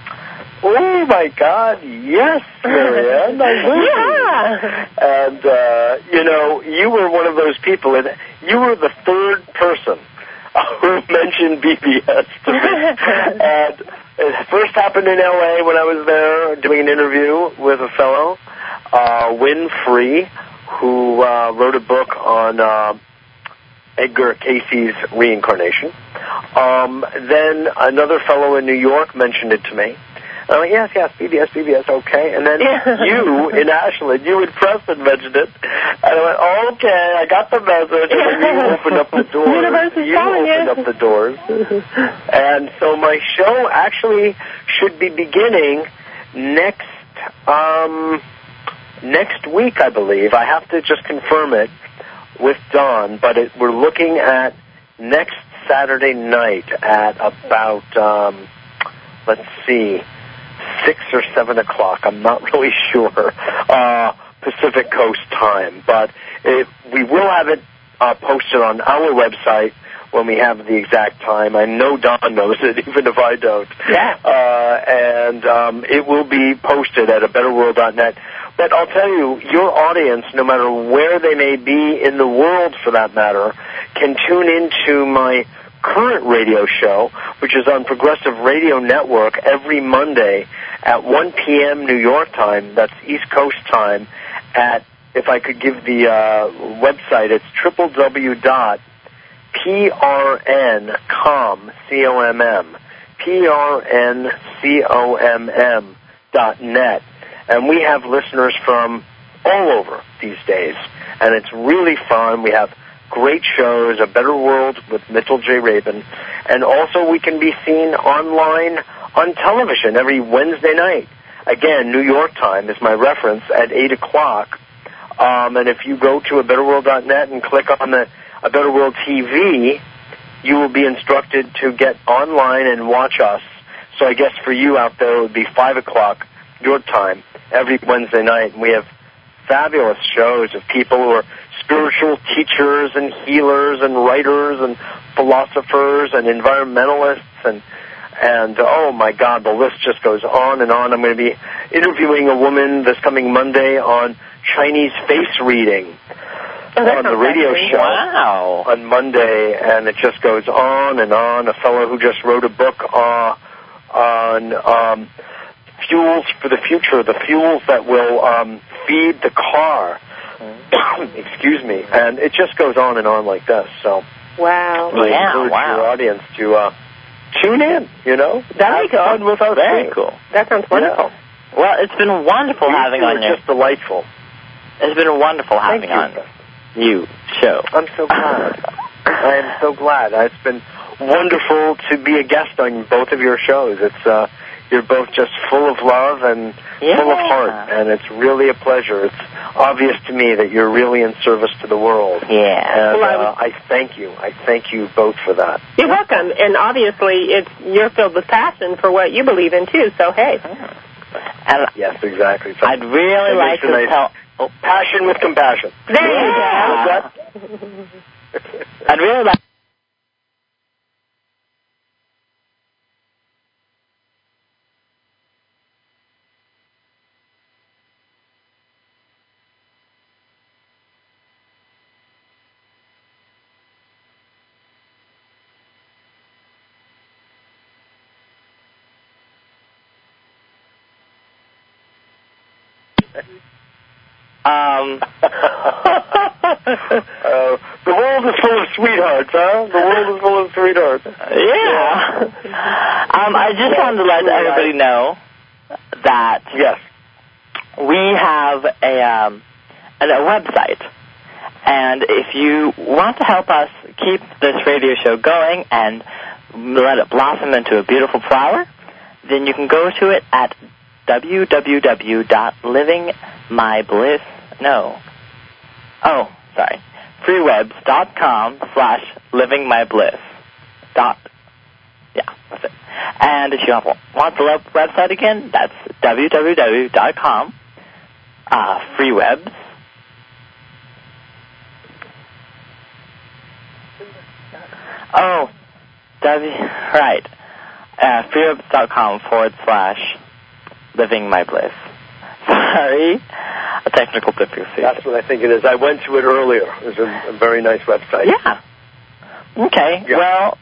Oh, my God, yes, Marianne, I will. Yeah. And, you were one of those people, and you were the third person who mentioned BBS to me. And it first happened in L.A. when I was there doing an interview with a fellow, Win Free, who wrote a book on Edgar Casey's reincarnation. Then another fellow in New York mentioned it to me. I'm like, yes, BBS, okay. And then you in Ashland, you and Preston mentioned it. And I went, okay, I got the message. And then you opened up the doors. Up the doors. And so my show actually should be beginning next week, I believe. I have to just confirm it with Don, but we're looking at next Saturday night at about, 6 or 7 o'clock. I'm not really sure, Pacific Coast time. But we will have it posted on our website when we have the exact time. I know Don knows it, even if I don't. Yeah. And it will be posted at abetterworld.net. But I'll tell you, your audience, no matter where they may be in the world for that matter, can tune into my current radio show, which is on Progressive Radio Network every Monday at 1 p.m. New York time. That's East Coast time. If I could give the website, it's prncomm.net. And we have listeners from all over these days. And it's really fun. We have great shows, A Better World with Mitchell J. Rabin. And also we can be seen online on television every Wednesday night again, New York time is my reference, at 8 o'clock. And if you go to abetterworld.net and click on the A Better World TV, you will be instructed to get online and watch us. So I guess for you out there, it would be 5 o'clock your time every Wednesday night. And we have fabulous shows of people who are spiritual teachers and healers and writers and philosophers and environmentalists and oh my God, the list just goes on and on. I'm going to be interviewing a woman this coming Monday on Chinese face reading on the radio show on Monday, and it just goes on and on. A fellow who just wrote a book on fuels for the future, the fuels that will feed the car. Excuse me. And it just goes on and on like this. So wow. I encourage your audience to tune in, That'd be fun with us. Very cool. That sounds wonderful. Yeah. Well, it's been wonderful having on you. It's just delightful. It's been wonderful having on you show. I'm so glad. I am so glad. It's been wonderful to be a guest on both of your shows. It's you're both just full of love and full of heart, and it's really a pleasure. It's obvious to me that you're really in service to the world. Yeah. And I thank you. I thank you both for that. You're welcome. And obviously, you're filled with passion for what you believe in, too, so hey. And yes, exactly. So I'd really like to tell... Passion with compassion. There you go. I'd really like... The world is full of sweethearts, huh? The world is full of sweethearts. Yeah. I just wanted to let everybody know that we have a website, and if you want to help us keep this radio show going and let it blossom into a beautiful flower, then you can go to it at freewebs.com/livingmybliss. Yeah, that's it. And if you want the website again, that's www.com freewebs. freewebs.com/livingmybliss. Sorry, a technical difficulty. That's what I think it is. I went to it earlier. It was a very nice website. Yeah. Okay. Yeah. Well,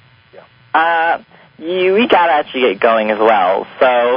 we got to actually get going as well. So.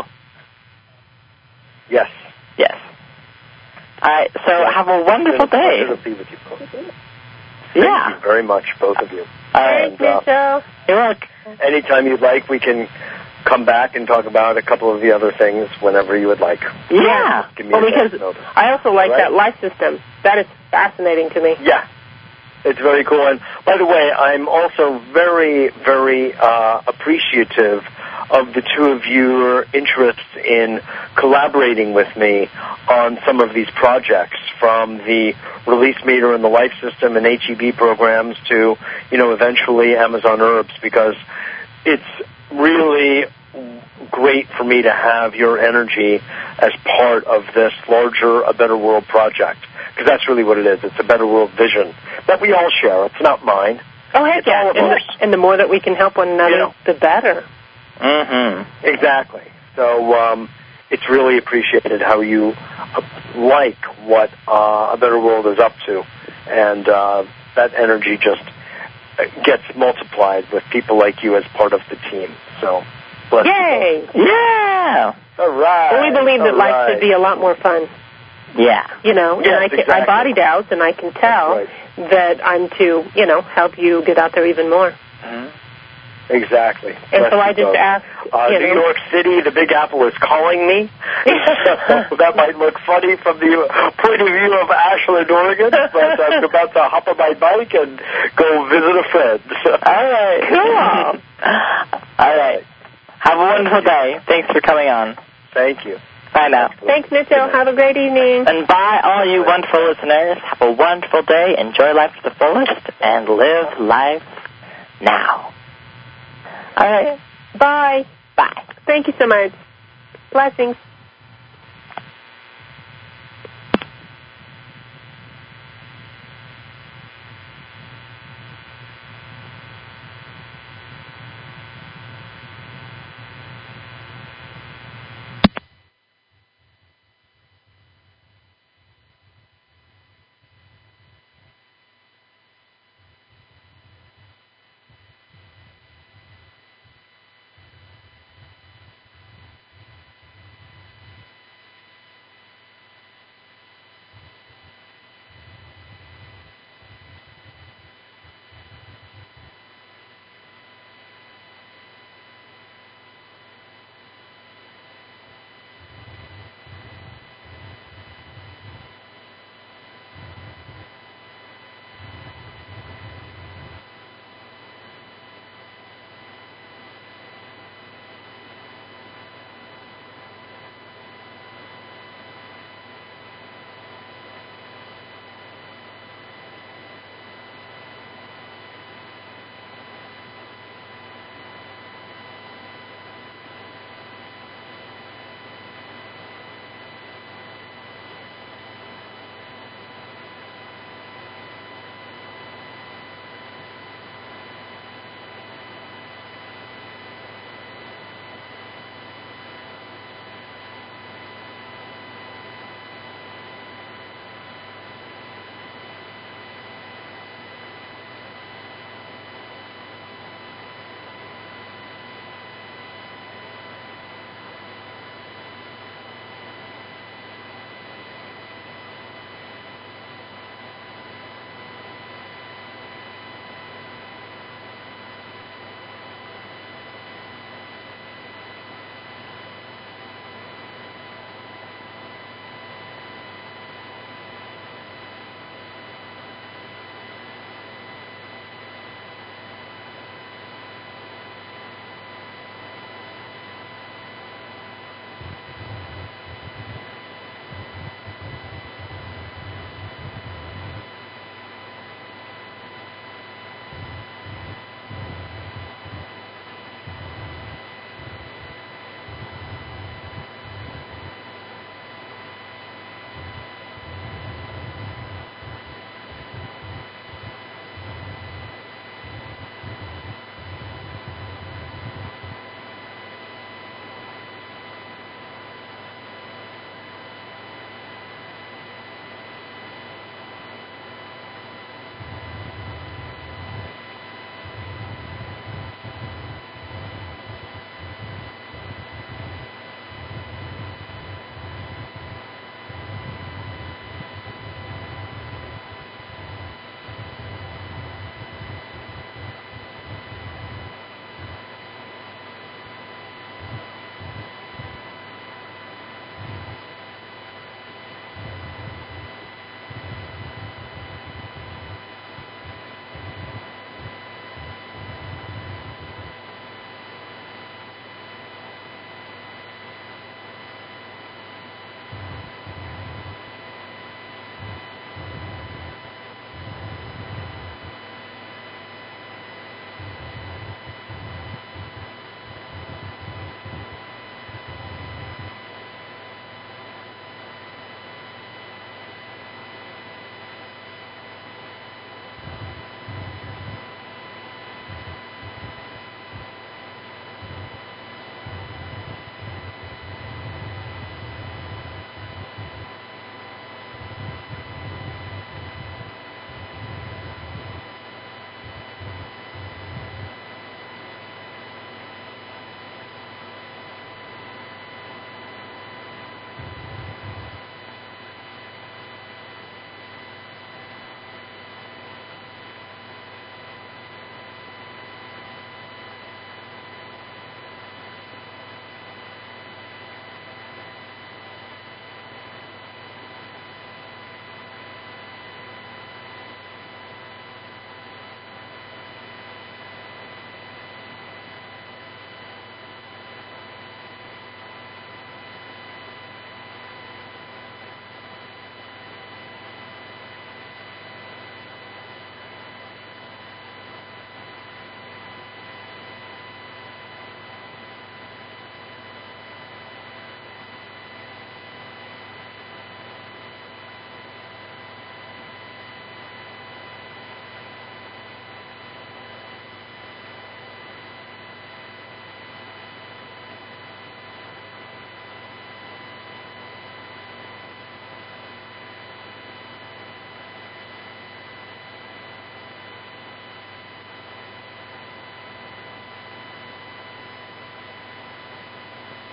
Yes. Yes. All right. So have a wonderful day. It's a pleasure to be with you both. Yeah. Thank you very much, both of you. Thanks, Mitchell. You're welcome. Anytime you'd like, we can come back and talk about a couple of the other things whenever you would like. Yeah. Give me because I also like that life system. That is fascinating to me. Yeah. It's very cool. And by the way, I'm also very, very appreciative of the two of your interest in collaborating with me on some of these projects, from the Release Meter and the Life System and HEB programs to, eventually Amazon Herbs, because it's really great for me to have your energy as part of this larger A Better World project, because that's really what it is. It's a Better World vision that we all share. It's not mine. Oh, heck yeah. And the more that we can help one another, the better. Mm-hmm. Exactly. So it's really appreciated how you like what A Better World is up to, and that energy just gets multiplied with people like you as part of the team. So, bless Yay! You. Yeah! All right. Well, we believe that life should be a lot more fun. Yeah. And I bodied out, and I can tell that I'm to, help you get out there even more. Mm-hmm. Exactly. And so I just asked, New York City, the Big Apple is calling me. So that might look funny from the point of view of Ashland, Oregon, but I'm about to hop on my bike and go visit a friend. All right. Cool. All right. Have a wonderful day. Thanks for coming on. Thank you. Bye now. Thanks, Mitchell. Have a great evening. And bye, all you wonderful listeners. Have a wonderful day. Enjoy life to the fullest and live life now. All right. Bye. Bye. Thank you so much. Blessings.